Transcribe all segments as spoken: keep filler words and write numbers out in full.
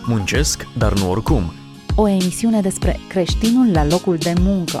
Muncesc, dar nu oricum. O emisiune despre creștinul la locul de muncă.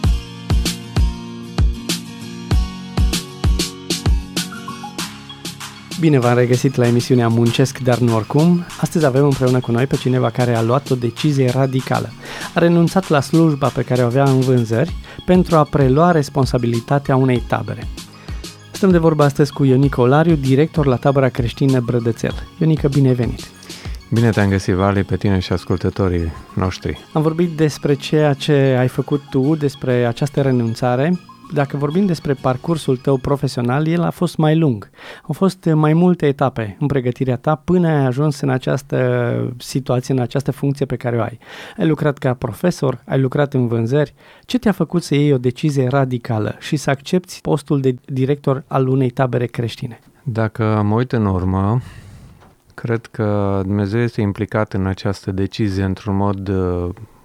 Bine v-am regăsit la emisiunea Muncesc, dar nu oricum. Astăzi avem împreună cu noi pe cineva care a luat o decizie radicală. A renunțat la slujba pe care o avea în vânzări pentru a prelua responsabilitatea unei tabere. Stăm de vorbă astăzi cu Ionică Olariu, director la tabăra creștină Brădățel. Ionică, bine ai venit! Bine te-am găsit, Vali, pe tine și ascultătorii noștri. Am vorbit despre ceea ce ai făcut tu, despre această renunțare. Dacă vorbim despre parcursul tău profesional, el a fost mai lung. Au fost mai multe etape în pregătirea ta până ai ajuns în această situație, în această funcție pe care o ai. Ai lucrat ca profesor, ai lucrat în vânzări. Ce te-a făcut să iei o decizie radicală și să accepți postul de director al unei tabere creștine? Dacă mă uit în urmă, cred că Dumnezeu este implicat în această decizie într-un mod uh,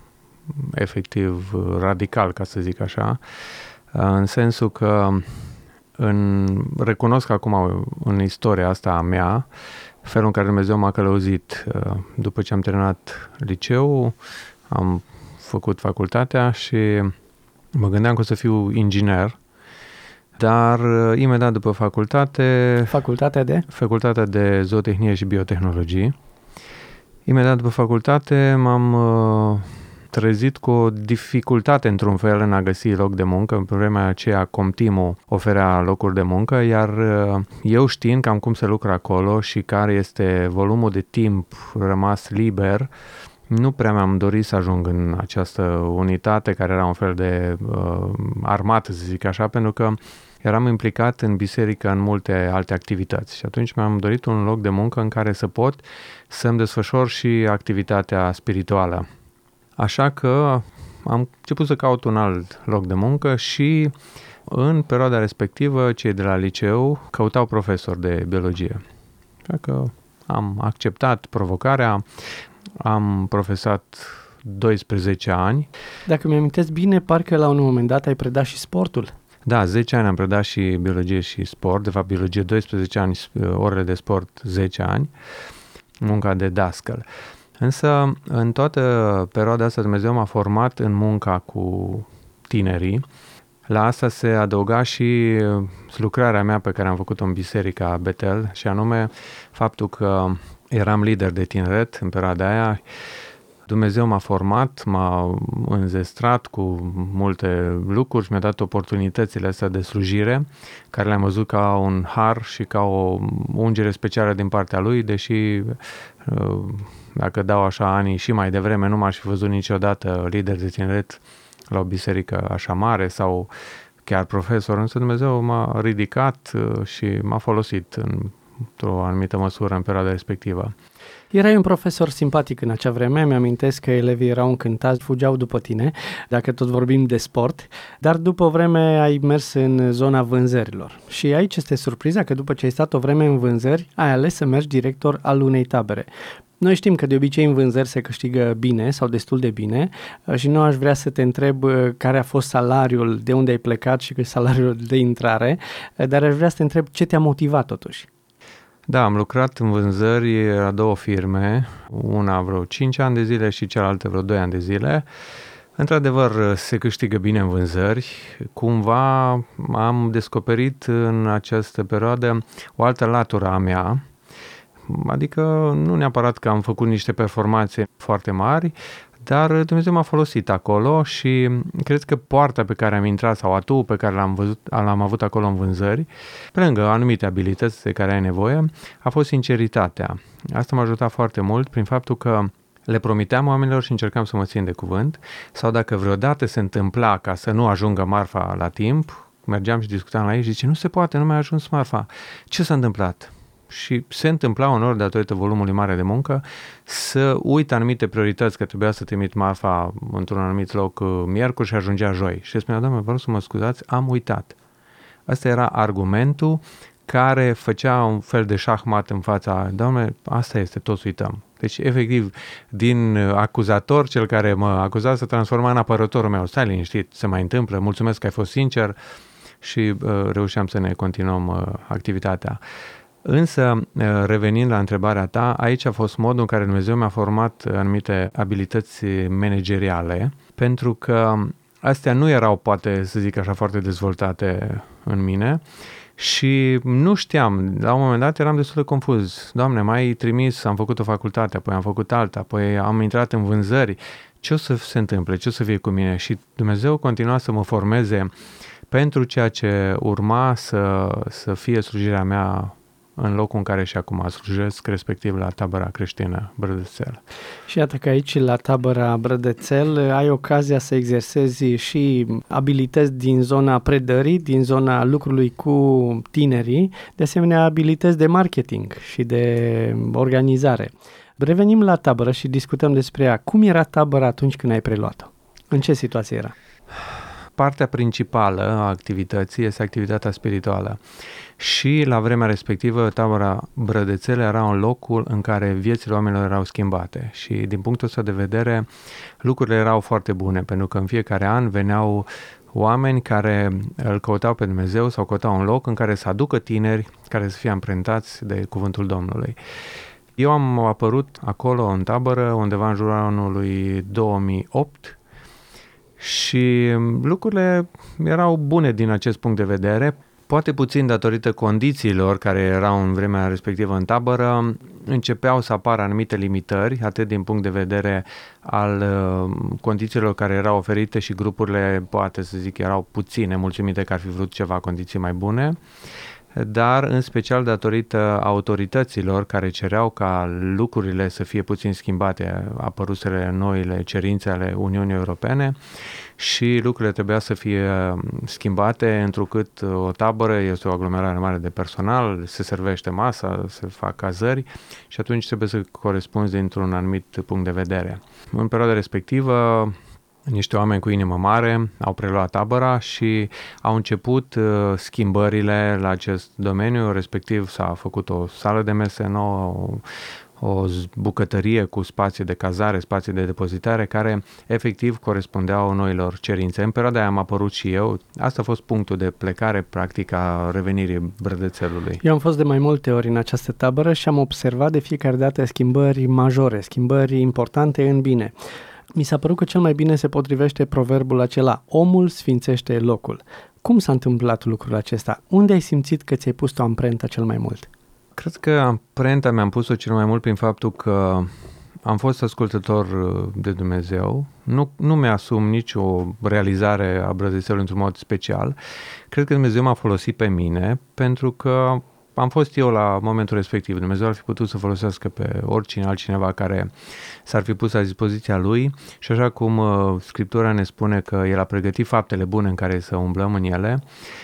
efectiv uh, radical, ca să zic așa, în sensul că în, recunosc acum în istoria asta a mea felul în care Dumnezeu m-a călăuzit. După ce am terminat liceul, am făcut facultatea și mă gândeam că o să fiu inginer, dar imediat după facultate... Facultatea de? Facultatea de Zootehnie și Biotehnologie. Imediat după facultate m-am... trezit cu o dificultate într-un fel în a găsi loc de muncă. În vremea aceea Comtimul oferea locuri de muncă, iar eu știind cam cum se lucră acolo și care este volumul de timp rămas liber, nu prea mi-am dorit să ajung în această unitate care era un fel de uh, armată, să zic așa, pentru că eram implicat în biserică în multe alte activități și atunci mi-am dorit un loc de muncă în care să pot să-mi desfășor și activitatea spirituală. Așa că am început să caut un alt loc de muncă și în perioada respectivă cei de la liceu căutau profesori de biologie. Așa că am acceptat provocarea, am profesat doisprezece ani. Dacă mi-amintesc bine, parcă la un moment dat ai predat și sportul. Da, zece ani am predat și biologie și sport, de fapt biologie doisprezece ani, orele de sport zece ani, munca de dascăl. Însă, în toată perioada asta, Dumnezeu m-a format în munca cu tinerii. La asta se adăuga și lucrarea mea pe care am făcut-o în Biserica Betel, și anume faptul că eram lider de tineret în perioada aia. Dumnezeu m-a format, m-a înzestrat cu multe lucruri și mi-a dat oportunitățile astea de slujire, care le-am văzut ca un har și ca o ungere specială din partea Lui, deși dacă dau așa anii și mai devreme, nu m-aș fi văzut niciodată lider de tineret la o biserică așa mare sau chiar profesor, însă Dumnezeu m-a ridicat și m-a folosit într-o anumită măsură în perioada respectivă. Erai un profesor simpatic în acea vreme, mi-amintesc că elevii erau încântați, fugeau după tine, dacă tot vorbim de sport, dar după o vreme ai mers în zona vânzărilor. Și aici este surpriza că după ce ai stat o vreme în vânzări, ai ales să mergi director al unei tabere. Noi știm că de obicei în vânzări se câștigă bine sau destul de bine și nu aș vrea să te întreb care a fost salariul, de unde ai plecat și salariul de intrare, dar aș vrea să te întreb ce te-a motivat totuși. Da, am lucrat în vânzări la două firme, una vreo cinci ani de zile și cealaltă vreo doi ani de zile. Într-adevăr, se câștigă bine în vânzări. Cumva am descoperit în această perioadă o altă latură a mea, adică nu neapărat că am făcut niște performanțe foarte mari, dar Dumnezeu m-a folosit acolo și cred că poarta pe care am intrat sau atuul pe care l-am, văzut, l-am avut acolo în vânzări, pe lângă anumite abilități de care ai nevoie, a fost sinceritatea. Asta m-a ajutat foarte mult prin faptul că le promiteam oamenilor și încercam să mă țin de cuvânt, sau dacă vreodată se întâmpla ca să nu ajungă marfa la timp, mergeam și discutam la ei și zice, nu se poate, nu mai a ajuns marfa. Ce s-a întâmplat? Și se întâmpla uneori, datorită volumului mare de muncă, să uit anumite priorități, că trebuia să trimit marfa într-un anumit loc miercuri și ajungea joi. Și spunea, doamne, vreau să mă scuzați, am uitat. Asta era argumentul care făcea un fel de șahmat în fața, doamne, asta este, toți uităm. Deci, efectiv, din acuzator, cel care mă acuza, se transforma în apărătorul meu. Stai liniștit, se mai întâmplă, mulțumesc că ai fost sincer și uh, reușeam să ne continuăm uh, activitatea. Însă, revenind la întrebarea ta, aici a fost modul în care Dumnezeu mi-a format anumite abilități manageriale, pentru că astea nu erau, poate să zic așa, foarte dezvoltate în mine și nu știam, la un moment dat eram destul de confuz. Doamne, m-ai trimis, am făcut o facultate, apoi am făcut alta, apoi am intrat în vânzări, ce o să se întâmple, ce o să fie cu mine? Și Dumnezeu continua să mă formeze pentru ceea ce urma să, să fie slujirea mea în locul în care și acum slujesc, respectiv la tabăra creștină Brădățel. Și iată că aici, la tabăra Brădățel, ai ocazia să exersezi și abilități din zona predării, din zona lucrului cu tinerii, de asemenea abilități de marketing și de organizare. Revenim la tabără și discutăm despre ea. Cum era tabăra atunci când ai preluat-o? În ce situație era? Partea principală a activității este activitatea spirituală și la vremea respectivă tabăra Brădățel era un locul în care viețile oamenilor erau schimbate și din punctul ăsta de vedere lucrurile erau foarte bune, pentru că în fiecare an veneau oameni care îl căutau pe Dumnezeu sau căutau un loc în care să aducă tineri care să fie amprentați de cuvântul Domnului. Eu am apărut acolo în tabără undeva în jurul anului două mii opt și lucrurile erau bune din acest punct de vedere, poate puțin datorită condițiilor care erau în vremea respectivă în tabără, începeau să apară anumite limitări, atât din punct de vedere al uh, condițiilor care erau oferite și grupurile, poate să zic, erau puține, mulțumite că ar fi vrut ceva condiții mai bune, dar în special datorită autorităților care cereau ca lucrurile să fie puțin schimbate, apărusele noile cerințe ale Uniunii Europene și lucrurile trebuia să fie schimbate, întrucât o tabără este o aglomerare mare de personal, se servește masa, se fac cazări și atunci trebuie să corespunzi dintr-un anumit punct de vedere. În perioada respectivă, niște oameni cu inimă mare au preluat tabăra și au început uh, schimbările la acest domeniu, respectiv s-a făcut o sală de mese nouă, o, o bucătărie cu spații de cazare, spații de depozitare, care efectiv corespundeau noilor cerințe. În perioada aia am apărut și eu. Asta a fost punctul de plecare, practic, a revenirii Brădățelului. Eu am fost de mai multe ori în această tabără și am observat de fiecare dată schimbări majore, schimbări importante în bine. Mi s-a părut că cel mai bine se potrivește proverbul acela, omul sfințește locul. Cum s-a întâmplat lucrul acesta? Unde ai simțit că ți-ai pus tu amprenta cel mai mult? Cred că amprenta mi-am pus-o cel mai mult prin faptul că am fost ascultător de Dumnezeu. Nu, nu mi-asum nicio realizare a Brădățelului într-un mod special. Cred că Dumnezeu m-a folosit pe mine pentru că am fost eu la momentul respectiv. Dumnezeu ar fi putut să folosească pe oricine altcineva care s-ar fi pus la dispoziția lui și așa cum uh, Scriptura ne spune că El a pregătit faptele bune în care să umblăm în ele,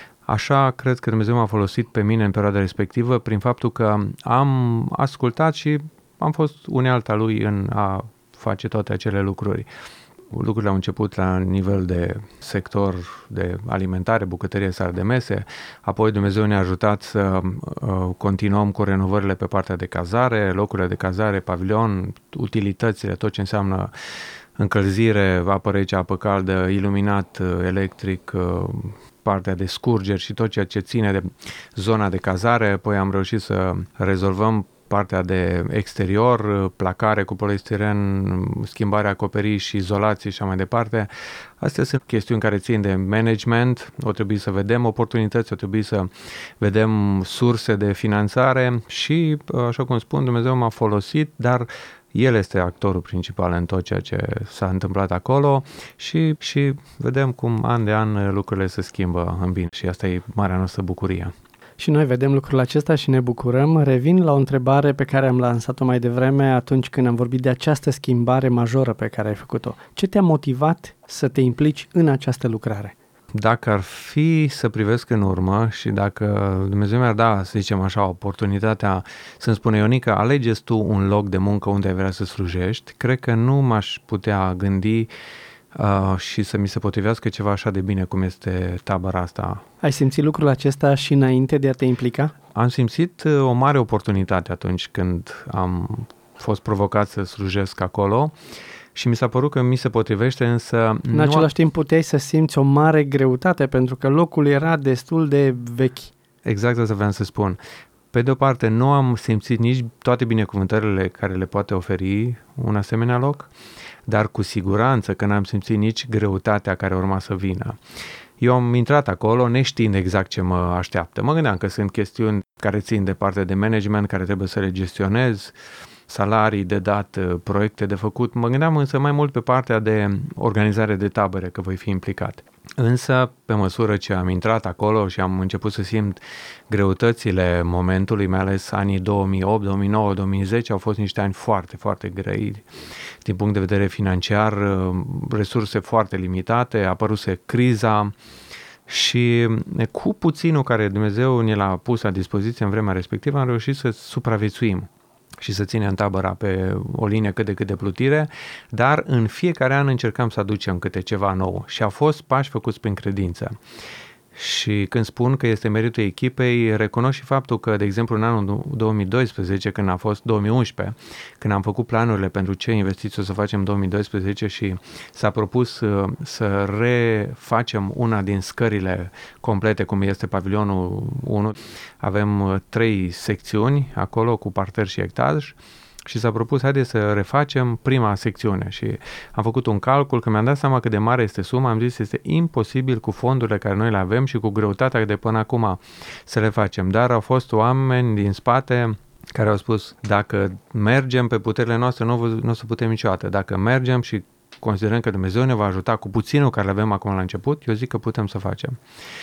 așa cred că Dumnezeu m-a folosit pe mine în perioada respectivă prin faptul că am ascultat și am fost unealta lui în a face toate acele lucruri. Lucrurile au început la nivel de sector de alimentare, bucătărie, sală de mese, apoi Dumnezeu ne-a ajutat să uh, continuăm cu renovările pe partea de cazare, locurile de cazare, pavilion, utilitățile, tot ce înseamnă încălzire, apă rece, apă caldă, iluminat electric, uh, partea de scurgeri și tot ceea ce ține de zona de cazare. Apoi am reușit să rezolvăm partea de exterior, placare cu polistiren, schimbarea acoperiș și izolații și așa mai departe. Astea sunt chestiuni care țin de management, o trebuie să vedem oportunități, o trebuie să vedem surse de finanțare și, așa cum spun, Dumnezeu m-a folosit, dar El este actorul principal în tot ceea ce s-a întâmplat acolo și, și vedem cum an de an lucrurile se schimbă în bine și asta e marea noastră bucurie. Și noi vedem lucrul acesta și ne bucurăm. Revin la o întrebare pe care am lansat-o mai devreme atunci când am vorbit de această schimbare majoră pe care ai făcut-o. Ce te-a motivat să te implici în această lucrare? Dacă ar fi să privesc în urmă și dacă Dumnezeu mi-ar da, să zicem așa, oportunitatea să-mi spune, Ionica, alegeți tu un loc de muncă unde ai vrea să slujești, cred că nu m-aș putea gândi Uh, și să mi se potrivească ceva așa de bine cum este tabăra asta. Ai simțit lucrul acesta și înainte de a te implica? Am simțit uh, o mare oportunitate atunci când am fost provocat să slujesc acolo și mi s-a părut că mi se potrivește, însă... În nu același a... timp puteai să simți o mare greutate pentru că locul era destul de vechi. Exact asta vreau să spun. Pe de o parte, nu am simțit nici toate binecuvântările care le poate oferi un asemenea loc, dar cu siguranță că n-am simțit nici greutatea care urma să vină. Eu am intrat acolo neștiind exact ce mă așteaptă. Mă gândeam că sunt chestiuni care țin de partea de management, care trebuie să le gestionez, salarii de dat, proiecte de făcut. Mă gândeam însă mai mult pe partea de organizare de tabere, că voi fi implicat. Însă, pe măsură ce am intrat acolo și am început să simt greutățile momentului, mai ales anii două mii opt, două mii nouă, două mii zece, au fost niște ani foarte, foarte grei din punct de vedere financiar, resurse foarte limitate, a apăruse criza și cu puținul care Dumnezeu ne l-a pus la dispoziție în vremea respectivă am reușit să supraviețuim și să ținem tabăra pe o linie cât de cât de plutire, dar în fiecare an încercăm să aducem câte ceva nou și au fost pași făcuți prin credință. Și când spun că este meritul echipei, recunosc și faptul că, de exemplu, în anul două mii doisprezece, când a fost două mii unsprezece, când am făcut planurile pentru ce investiții o să facem în două mii doisprezece și s-a propus să refacem una din scările complete, cum este pavilionul unu, avem trei secțiuni acolo cu parter și etaj, și s-a propus, haide să refacem prima secțiune și am făcut un calcul, că mi-am dat seama cât de mare este suma, am zis este imposibil cu fondurile care noi le avem și cu greutatea de până acum să le facem, dar au fost oameni din spate care au spus, dacă mergem pe puterile noastre, nu, nu o să putem niciodată, dacă mergem și considerăm că Dumnezeu ne va ajuta cu puținul care le avem acum la început, eu zic că putem să facem.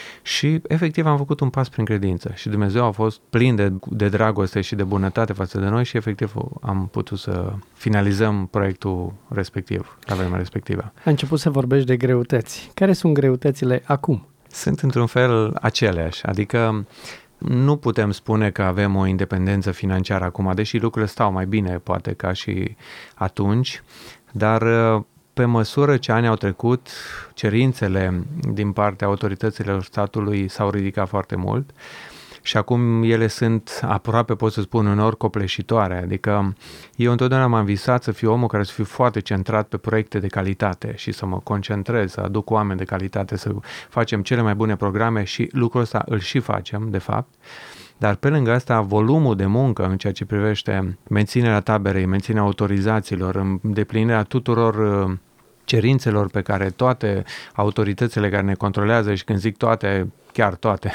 Și efectiv am făcut un pas prin credință și Dumnezeu a fost plin de, de dragoste și de bunătate față de noi și efectiv am putut să finalizăm proiectul respectiv, la vremea respectivă. A început să vorbești de greutăți. Care sunt greutățile acum? Sunt într-un fel aceleași, adică nu putem spune că avem o independență financiară acum, deși lucrurile stau mai bine poate ca și atunci, dar pe măsură ce ani au trecut, cerințele din partea autorităților statului s-au ridicat foarte mult și acum ele sunt aproape, pot să spun, uneori copleșitoare. Adică eu întotdeauna m-am visat să fiu omul care să fiu foarte centrat pe proiecte de calitate și să mă concentrez, să aduc oameni de calitate, să facem cele mai bune programe și lucrul ăsta îl și facem, de fapt. Dar pe lângă asta, volumul de muncă în ceea ce privește menținerea taberei, menținerea autorizațiilor, îndeplinirea tuturor cerințelor pe care toate autoritățile care ne controlează, și când zic toate, chiar toate,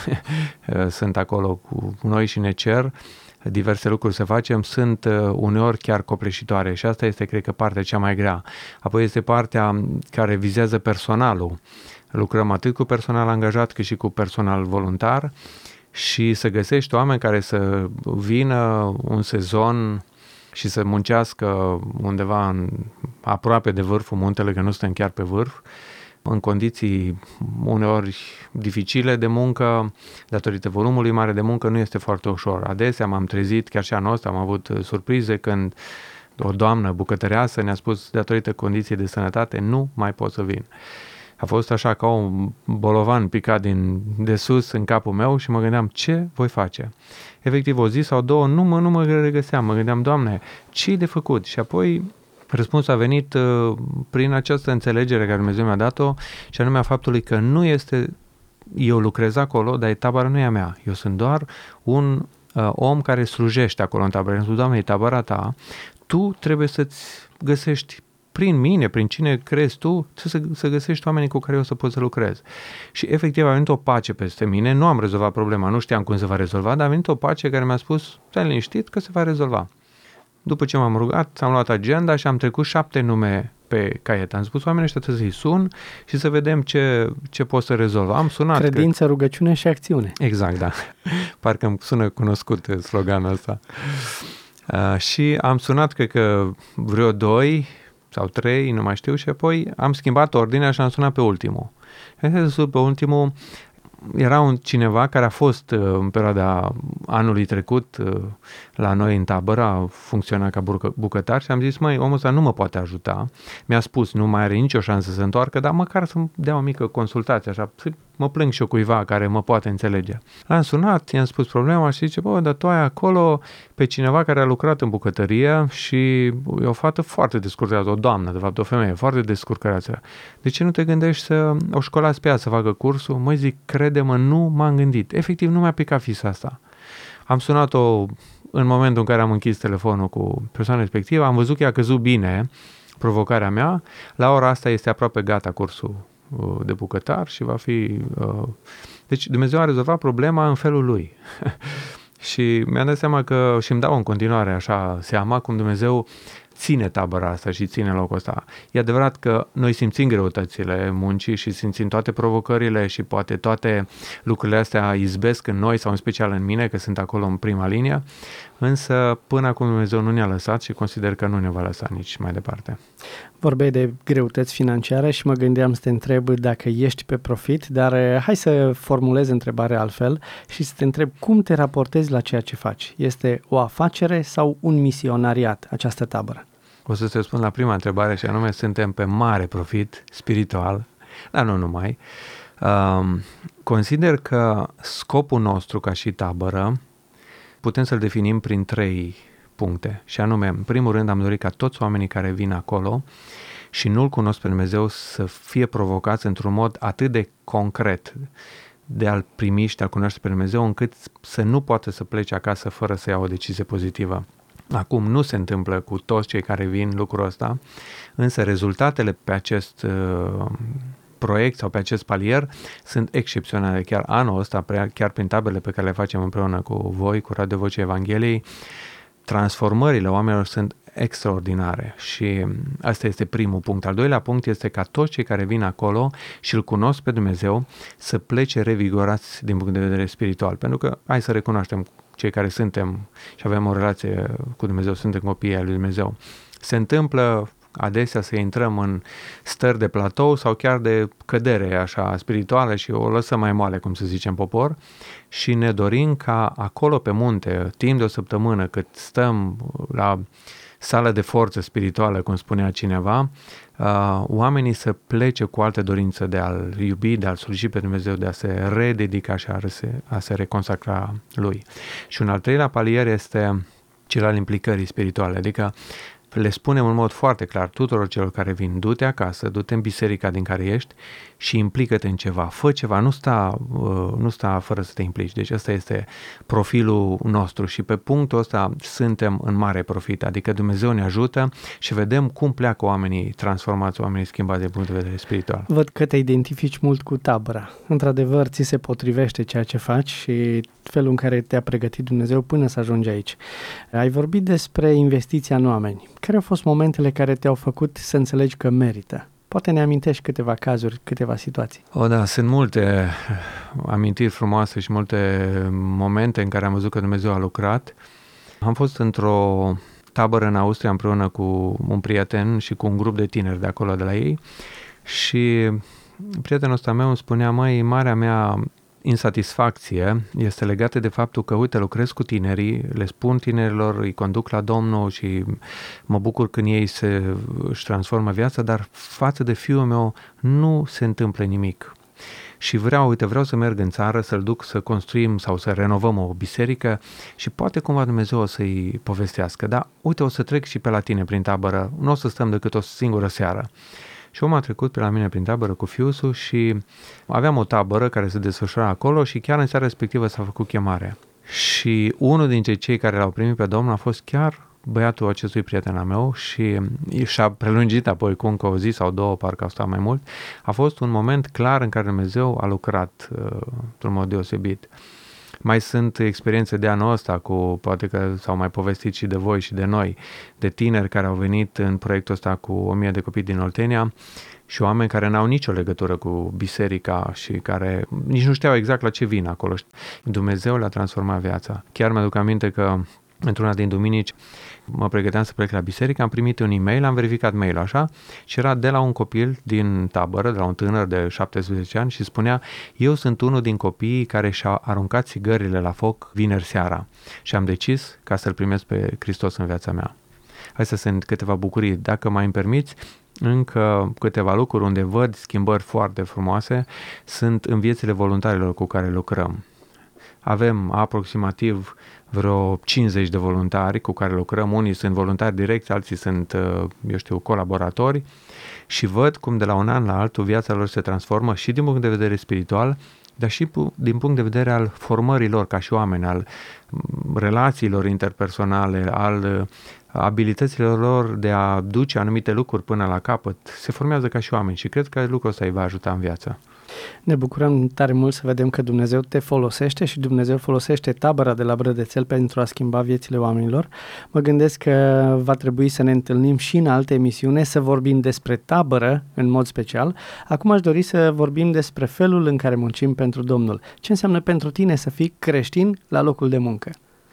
sunt acolo cu noi și ne cer diverse lucruri să facem, sunt uneori chiar copleșitoare și asta este, cred că, partea cea mai grea. Apoi este partea care vizează personalul. Lucrăm atât cu personal angajat cât și cu personal voluntar și să găsești oameni care să vină un sezon și să muncească undeva în, aproape de vârful muntelui, că nu suntem chiar pe vârf, în condiții uneori dificile de muncă, datorită volumului mare de muncă, nu este foarte ușor. Adesea m-am trezit, chiar și anul ăsta am avut surprize când o doamnă bucătăreasă ne-a spus, datorită condiției de sănătate, nu mai pot să vin. A fost așa ca un bolovan picat din, de sus în capul meu și mă gândeam, ce voi face? Efectiv, o zi sau două, nu mă, nu mă regăseam, mă gândeam, Doamne, ce-i de făcut? Și apoi răspunsul a venit uh, prin această înțelegere care Dumnezeu mi-a dat-o și anume a faptului că nu este, eu lucrez acolo, dar tabăra nu e a mea. Eu sunt doar un uh, om care slujește acolo în tabără. Eu spun, Doamne, e tabăra ta, tu trebuie să-ți găsești prin mine, prin cine crezi tu, să, să găsești oamenii cu care eu să pot să lucrez. Și efectiv a venit o pace peste mine, nu am rezolvat problema, nu știam cum se va rezolva, dar a venit o pace care mi-a spus, stai liniștit că se va rezolva. După ce m-am rugat, am luat agenda și am trecut șapte nume pe caiet. Am spus, oamenii ăștia trebuie să-i sun și să vedem ce, ce pot să rezolv. Am sunat. Credință, cred... rugăciune și acțiune. Exact, da. Parcă îmi sună cunoscut sloganul ăsta. Uh, și am sunat, cred că vreo doi sau trei, nu mai știu, și apoi am schimbat ordinea și am sunat pe ultimul. Pe ultimul era un cineva care a fost în perioada anului trecut la noi în tabără, a funcționat ca bucătar și am zis, măi, omul ăsta nu mă poate ajuta. Mi-a spus, nu mai are nicio șansă să se întoarcă, dar măcar să-mi dea o mică consultație, așa, să mă plâng și eu cuiva care mă poate înțelege. L-am sunat, i-am spus problema și zice, bă, dar tu ai acolo pe cineva care a lucrat în bucătărie și e o fată foarte descurcată, o doamnă, de fapt, o femeie foarte descurcată. De ce nu te gândești să o școlați pe ea să facă cursul? Măi, zic, crede-mă, nu m-am gândit. Efectiv, nu mi-a picat fisa asta. Am sunat-o în momentul în care am închis telefonul cu persoana respectivă, am văzut că i-a căzut bine provocarea mea. La ora asta este aproape gata cursul de bucătar și va fi... Deci Dumnezeu a rezolvat problema în felul lui. Și mi-am dat seama că și îmi dau în continuare așa seama cum Dumnezeu ține tabăra asta și ține locul ăsta. E adevărat că noi simțim greutățile muncii și simțim toate provocările și poate toate lucrurile astea izbesc în noi sau în special în mine, că sunt acolo în prima linie, însă până acum Dumnezeu nu ne-a lăsat și consider că nu ne va lăsa nici mai departe. Vorbeai de greutăți financiare și mă gândeam să te întreb dacă ești pe profit, dar hai să formulez întrebarea altfel și să te întreb cum te raportezi la ceea ce faci. Este o afacere sau un misionariat această tabără? O să-ți răspund la prima întrebare și anume suntem pe mare profit spiritual, dar nu numai. Um, consider că scopul nostru ca și tabără putem să-l definim prin trei puncte și anume, în primul rând am dorit ca toți oamenii care vin acolo și nu-L cunosc pe Dumnezeu să fie provocați într-un mod atât de concret de a-L primi și de a-L cunoaște pe Dumnezeu încât să nu poată să plece acasă fără să ia o decizie pozitivă. Acum nu se întâmplă cu toți cei care vin lucrul ăsta, însă rezultatele pe acest uh, proiect sau pe acest palier sunt excepționale. Chiar anul ăsta, chiar prin tabele pe care le facem împreună cu voi, cu Radio Vocea Evangheliei, transformările oamenilor sunt extraordinare și asta este primul punct. Al doilea punct este ca toți cei care vin acolo și îl cunosc pe Dumnezeu să plece revigorați din punct de vedere spiritual, pentru că hai să recunoaștem, cei care suntem și avem o relație cu Dumnezeu, suntem copiii ai lui Dumnezeu, se întâmplă adesea să intrăm în stări de platou sau chiar de cădere așa spirituală și o lăsăm mai moale, cum se zice în popor, și ne dorim ca acolo pe munte, timp de o săptămână, cât stăm la sală de forță spirituală, cum spunea cineva, uh, oamenii să plece cu alte dorință de a-L iubi, de a-L sluji pe Dumnezeu, de a se rededica și a se, a se reconsacra Lui. Și un al treilea palier este cel al implicării spirituale, adică le spunem în mod foarte clar tuturor celor care vin, du-te acasă, du-te în biserica din care ești și implică-te în ceva, fă ceva, nu sta, nu sta fără să te implici. Deci ăsta este profilul nostru și pe punctul ăsta suntem în mare profit, adică Dumnezeu ne ajută și vedem cum pleacă oamenii transformați, oamenii schimbați de punct de vedere spiritual. Văd că te identifici mult cu tabăra. Într-adevăr, ți se potrivește ceea ce faci și felul în care te-a pregătit Dumnezeu până să ajungi aici. Ai vorbit despre investiția în oameni. Care au fost momentele care te-au făcut să înțelegi că merită? Poate ne amintești câteva cazuri, câteva situații. O, da, sunt multe amintiri frumoase și multe momente în care am văzut că Dumnezeu a lucrat. Am fost într-o tabără în Austria împreună cu un prieten și cu un grup de tineri de acolo, de la ei, și prietenul ăsta meu îmi spunea, măi, marea mea insatisfacție este legată de faptul că, uite, lucrez cu tinerii, le spun tinerilor, îi conduc la Domnul și mă bucur când ei se, își transformă viața, dar față de fiul meu nu se întâmplă nimic. Și vreau, uite, vreau să merg în țară, să-l duc să construim sau să renovăm o biserică și poate cumva Dumnezeu o să-i povestească. Dar, uite, o să trec și pe la tine prin tabără, nu o să stăm decât o singură seară. Și omul a trecut pe la mine prin tabără cu fiusul și aveam o tabără care se desfășura acolo și chiar în seara respectivă s-a făcut chemarea. Și unul dintre cei care l-au primit pe Domnul a fost chiar băiatul acestui prieten al meu și și-a prelungit apoi cu încă o zi sau două, parcă au stat mai mult. A fost un moment clar în care Dumnezeu a lucrat uh, într-un mod deosebit. Mai sunt experiențe de anul ăsta cu, poate că s-au mai povestit și de voi și de noi, de tineri care au venit în proiectul ăsta cu o mie de copii din Oltenia și oameni care n-au nicio legătură cu biserica și care nici nu știau exact la ce vin acolo. Dumnezeu le-a transformat viața. Chiar mi-aduc aminte că într-una din duminici mă pregăteam să plec la biserică, am primit un e-mail, am verificat mail-ul așa și era de la un copil din tabără, de la un tânăr de șaptesprezece ani și spunea, eu sunt unul din copiii care și-au aruncat țigările la foc vineri seara și am decis ca să-L primesc pe Hristos în viața mea. Astea sunt câteva bucurii. Dacă mai îmi permiți, încă câteva lucruri unde văd schimbări foarte frumoase sunt în viețile voluntarilor cu care lucrăm. Avem aproximativ vreo cincizeci de voluntari cu care lucrăm, unii sunt voluntari direcți, alții sunt, eu știu, colaboratori și văd cum de la un an la altul viața lor se transformă și din punct de vedere spiritual dar și din punct de vedere al formării lor ca și oameni, al relațiilor interpersonale, al abilităților lor de a duce anumite lucruri până la capăt. Se formează ca și oameni și cred că lucrul ăsta îi va ajuta în viață. Ne bucurăm tare mult să vedem că Dumnezeu te folosește și Dumnezeu folosește tabăra de la Brădețel pentru a schimba viețile oamenilor. Mă gândesc că va trebui să ne întâlnim și în alte emisiune, să vorbim despre tabără în mod special. Acum aș dori să vorbim despre felul în care muncim pentru Domnul. Ce înseamnă pentru tine să fii creștin la locul de muncă?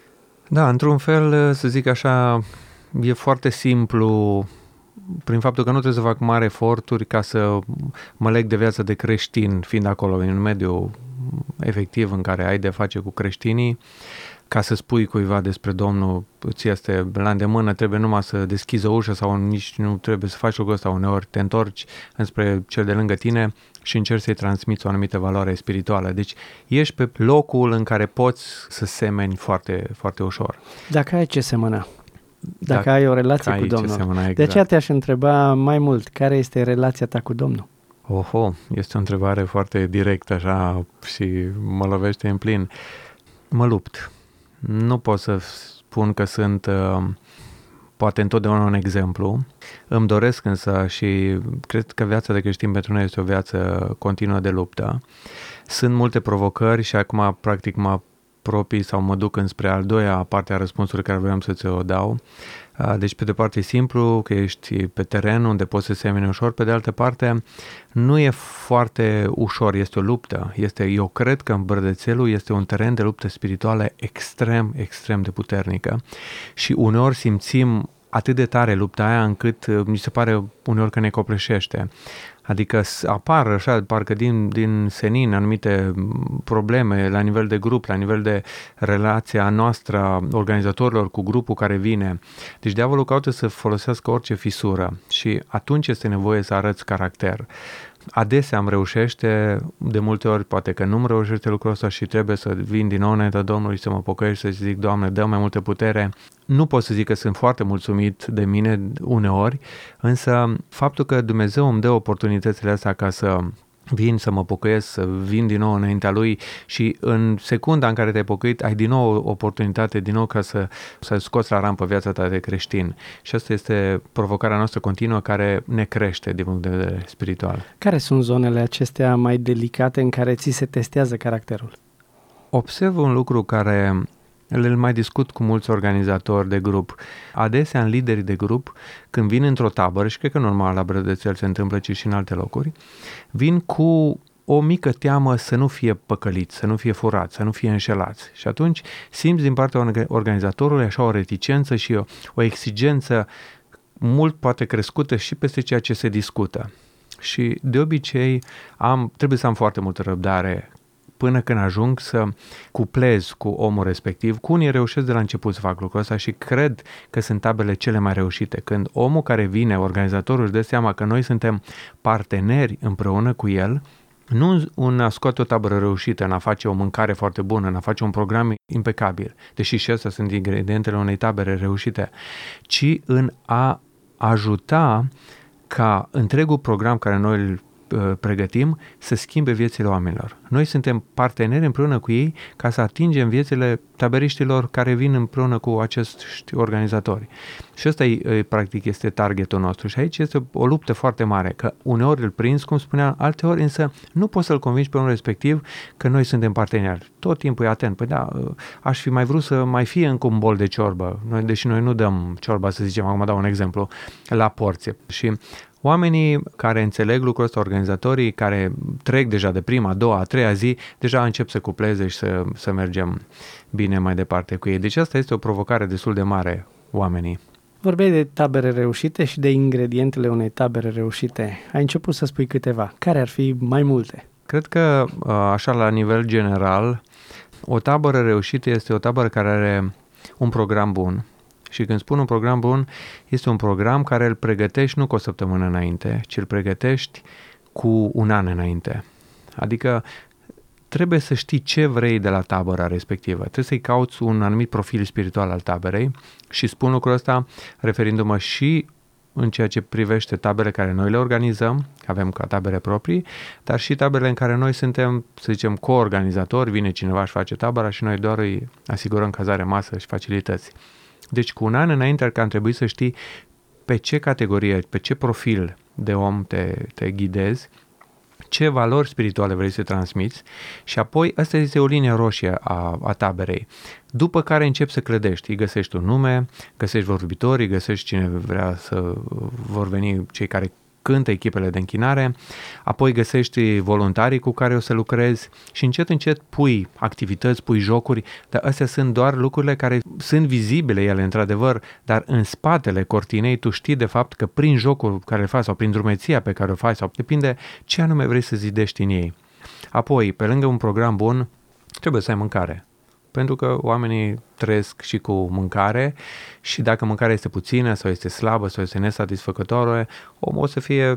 Da, într-un fel, să zic așa, e foarte simplu prin faptul că nu trebuie să fac mari eforturi ca să mă leg de viața de creștin, fiind acolo în un mediu efectiv în care ai de face cu creștinii, ca să spui cuiva despre Domnul, ți este la îndemână, trebuie numai să deschizi o ușă sau nici nu trebuie să faci lucrul ăsta, uneori te întorci înspre cel de lângă tine și încerci să-i transmiți o anumită valoare spirituală. Deci ești pe locul în care poți să semeni foarte, foarte ușor. Dacă ai ce semăna? Dacă, Dacă ai o relație cu Domnul. Semăna, exact. De aceea te-aș întreba mai mult, care este relația ta cu Domnul? Oho, este o întrebare foarte directă așa și mă lovește în plin. Mă lupt. Nu pot să spun că sunt uh, poate întotdeauna un exemplu. Îmi doresc însă și cred că viața de creștin pentru noi este o viață continuă de luptă. Sunt multe provocări și acum practic mă apropii sau mă duc înspre al doilea parte a răspunsului care vreau să ți-o dau. Deci pe de parte e simplu, că ești pe teren unde poți să semeni ușor, pe de altă parte nu e foarte ușor, este o luptă. Este, eu cred că în Brădețelul este un teren de luptă spirituală extrem, extrem de puternică și uneori simțim atât de tare lupta aia încât mi se pare uneori că ne copleșește. Adică apar așa, parcă din, din senin anumite probleme la nivel de grup, la nivel de relația noastră a organizatorilor cu grupul care vine. Deci diavolul caută să folosească orice fisură și atunci este nevoie să arăți caracter. Adesea îmi reușește, de multe ori poate că nu-mi reușește lucrul ăsta și trebuie să vin din nou înaintea Domnului și să mă pocăiesc și să zic, Doamne, dă mai multă putere. Nu pot să zic că sunt foarte mulțumit de mine uneori, însă faptul că Dumnezeu îmi dă oportunitățile astea ca să vin să mă pocăiesc, să vin din nou înaintea Lui și în secunda în care te-ai pocăit ai din nou o oportunitate, din nou ca să, să scoți la rampă viața ta de creștin. Și asta este provocarea noastră continuă care ne crește din punct de vedere spiritual. Care sunt zonele acestea mai delicate în care ți se testează caracterul? Observ un lucru care îl mai discut cu mulți organizatori de grup. Adesea în liderii de grup, când vin într-o tabără, și cred că normal la Brădețel se întâmplă, ci și în alte locuri, vin cu o mică teamă să nu fie păcăliți, să nu fie furați, să nu fie înșelați. Și atunci simți din partea organizatorului așa o reticență și o, o exigență mult poate crescută și peste ceea ce se discută. Și de obicei am, trebuie să am foarte multă răbdare până când ajung să cuplez cu omul respectiv. Cu unii reușesc de la început să fac lucrul ăsta și cred că sunt tabele cele mai reușite. Când omul care vine, organizatorul, își dă seama că noi suntem parteneri împreună cu el, nu în a scoate o tabără reușită, în a face o mâncare foarte bună, în a face un program impecabil, deși și astea sunt ingredientele unei tabere reușite, ci în a ajuta ca întregul program care noi îl pregătim să schimbe viețile oamenilor. Noi suntem parteneri împreună cu ei ca să atingem viețile taberiștilor care vin împreună cu acești organizatori. Și ăsta e, practic este targetul nostru și aici este o luptă foarte mare, că uneori îl prinzi, cum spuneam, alteori însă nu poți să-l convingi pe unul respectiv că noi suntem parteneri. Tot timpul e atent. Păi da, aș fi mai vrut să mai fie încă un bol de ciorbă, noi, deși noi nu dăm ciorba, să zicem, acum dau un exemplu, la porție. Și oamenii care înțeleg lucrul ăsta, organizatorii care trec deja de prima, a doua, a treia zi, deja încep să cupleze și să, să mergem bine mai departe cu ei. Deci asta este o provocare destul de mare, oamenii. Vorbeai de tabere reușite și de ingredientele unei tabere reușite. Ai început să spui câteva. Care ar fi mai multe? Cred că, așa la nivel general, o tabără reușită este o tabără care are un program bun. Și când spun un program bun, este un program care îl pregătești nu cu o săptămână înainte, ci îl pregătești cu un an înainte. Adică trebuie să știi ce vrei de la tabăra respectivă. Trebuie să-i cauți un anumit profil spiritual al taberei și spun lucrul ăsta referindu-mă și în ceea ce privește tabele care noi le organizăm, avem ca tabere proprii, dar și tabele în care noi suntem, să zicem, co-organizatori, vine cineva și face tabăra și noi doar îi asigurăm cazare, masă și facilități. Deci cu un an înainte că am trebuit să știi pe ce categorie, pe ce profil de om te, te ghidezi, ce valori spirituale vrei să transmiți și apoi asta este o linie roșie a, a taberei. După care începi să clădești, îi găsești un nume, găsești vorbitorii, găsești cine vrea să vor veni, cei care cântă, echipele de închinare, apoi găsești voluntarii cu care o să lucrezi și încet, încet pui activități, pui jocuri, dar astea sunt doar lucrurile care sunt vizibile ele, într-adevăr, dar în spatele cortinei tu știi de fapt că prin jocul care le faci sau prin drumeția pe care o faci sau depinde ce anume vrei să zidești în ei. Apoi, pe lângă un program bun, trebuie să ai mâncare. Pentru că oamenii trăiesc și cu mâncare și dacă mâncarea este puțină sau este slabă sau este nesatisfăcătoare, omul o să fie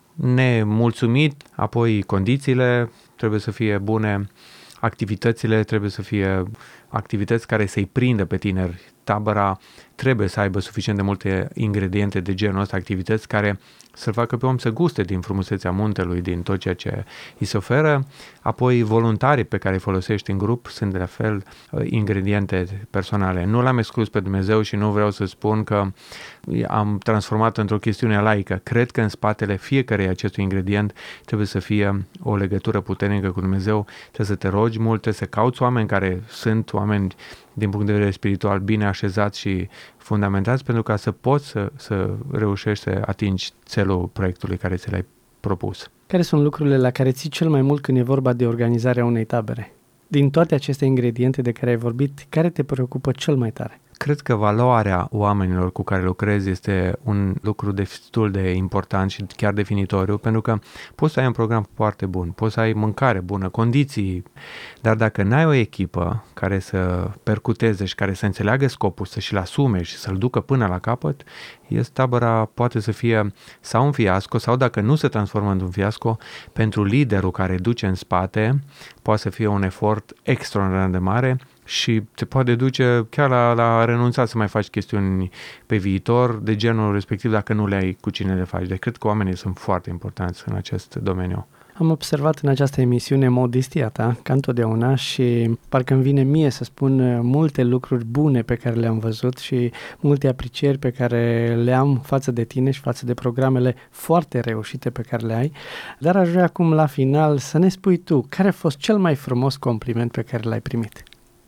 nemulțumit, apoi condițiile trebuie să fie bune, activitățile trebuie să fie activități care să-i prindă pe tineri. Tabăra trebuie să aibă suficient de multe ingrediente de genul ăsta, activități care să-l facă pe om să guste din frumusețea muntelui, din tot ceea ce îi se oferă. Apoi voluntarii pe care îi folosești în grup sunt de la fel ingrediente personale. Nu l-am exclus pe Dumnezeu și nu vreau să spun că am transformat într-o chestiune laică. Cred că în spatele fiecărei acestui ingredient trebuie să fie o legătură puternică cu Dumnezeu, trebuie să te rogi mult, trebuie să cauți oameni care sunt oameni din punct de vedere spiritual bine așezați și fundamentați pentru ca să poți să, să reușești să atingi țelul proiectului care ți l-ai propus. Care sunt lucrurile la care ții cel mai mult când e vorba de organizarea unei tabere? Din toate aceste ingrediente de care ai vorbit, care te preocupă cel mai tare? Cred că valoarea oamenilor cu care lucrezi este un lucru destul de important și chiar definitoriu, pentru că poți să ai un program foarte bun, poți să ai mâncare bună, condiții, dar dacă n-ai o echipă care să percuteze și care să înțeleagă scopul, să și-l asume și să-l ducă până la capăt, este tabăra poate să fie sau un fiasco sau dacă nu se transformă într-un fiasco, pentru liderul care duce în spate, poate să fie un efort extraordinar de mare și te poate duce chiar la, la a renunța să mai faci chestiuni pe viitor de genul respectiv dacă nu le ai cu cine le faci. Deci cred că oamenii sunt foarte importanți în acest domeniu. Am observat în această emisiune modestia ta, ca întotdeauna, și parcă îmi vine mie să spun multe lucruri bune pe care le-am văzut și multe aprecieri pe care le am față de tine și față de programele foarte reușite pe care le ai. Dar aș vrea acum la final să ne spui tu, care a fost cel mai frumos compliment pe care l-ai primit?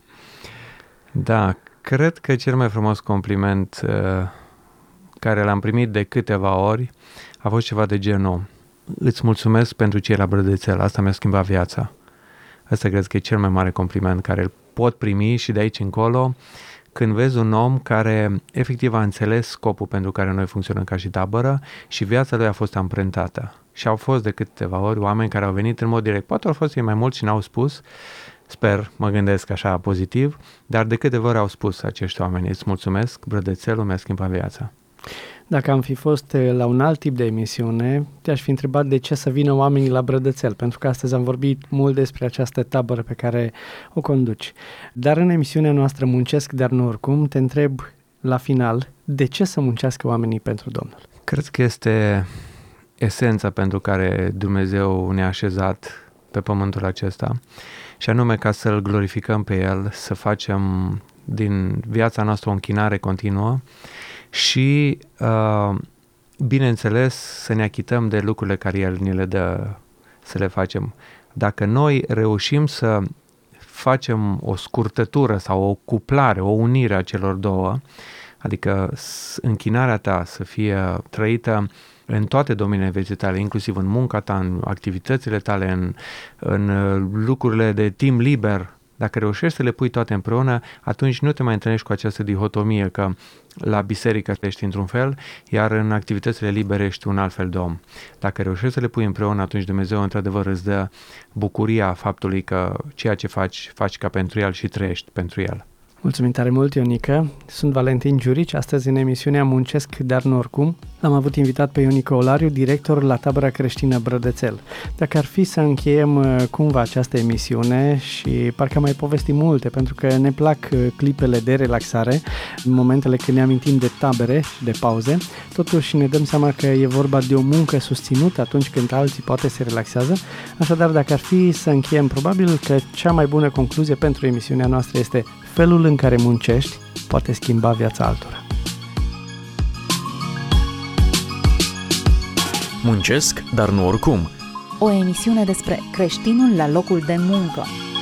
Da, cred că cel mai frumos compliment uh, care l-am primit de câteva ori a fost ceva de genul: îți mulțumesc pentru ce e la Brădețel, asta mi-a schimbat viața. Asta cred că e cel mai mare compliment care îl pot primi și de aici încolo, când vezi un om care efectiv a înțeles scopul pentru care noi funcționăm ca și tabără și viața lui a fost amprentată. Și au fost de câteva ori oameni care au venit în mod direct, poate au fost ei mai mulți și n-au spus, sper, mă gândesc așa pozitiv, dar de câteva ori au spus acești oameni: îți mulțumesc, Brădețelul mi-a schimbat viața. Dacă am fi fost la un alt tip de emisiune, te-aș fi întrebat de ce să vină oamenii la Brădățel, pentru că astăzi am vorbit mult despre această tabără pe care o conduci. Dar în emisiunea noastră Muncesc, dar nu oricum, te întreb la final, de ce să muncească oamenii pentru Domnul? Cred că este esența pentru care Dumnezeu ne-a așezat pe pământul acesta, și anume ca să-L glorificăm pe El, să facem din viața noastră o închinare continuă și, uh, bineînțeles, să ne achităm de lucrurile care El ni le dă să le facem. Dacă noi reușim să facem o scurtătură sau o cuplare, o unire a celor două, adică închinarea ta să fie trăită în toate domeniile vieții tale, inclusiv în munca ta, în activitățile tale, în, în lucrurile de timp liber, dacă reușești să le pui toate împreună, atunci nu te mai întâlnești cu această dihotomie că la biserică ești într-un fel, iar în activitățile libere ești un alt fel de om. Dacă reușești să le pui împreună, atunci Dumnezeu într-adevăr îți dă bucuria faptului că ceea ce faci, faci ca pentru El și trăiești pentru El. Mulțumim tare mult, Ionică. Sunt Valentin Giurici, astăzi în emisiunea Muncesc, dar nu oricum. L-am avut invitat pe Ionică Olariu, director la tabăra creștină Brădețel. Dacă ar fi să încheiem cumva această emisiune, și parcă mai povestim multe, pentru că ne plac clipele de relaxare, în momentele când ne amintim de tabere și de pauze, totuși ne dăm seama că e vorba de o muncă susținută atunci când alții poate se relaxează. Așadar, dacă ar fi să încheiem, probabil că cea mai bună concluzie pentru emisiunea noastră este: felul în care muncești poate schimba viața altora. Muncesc, dar nu oricum. O emisiune despre creștinul la locul de muncă.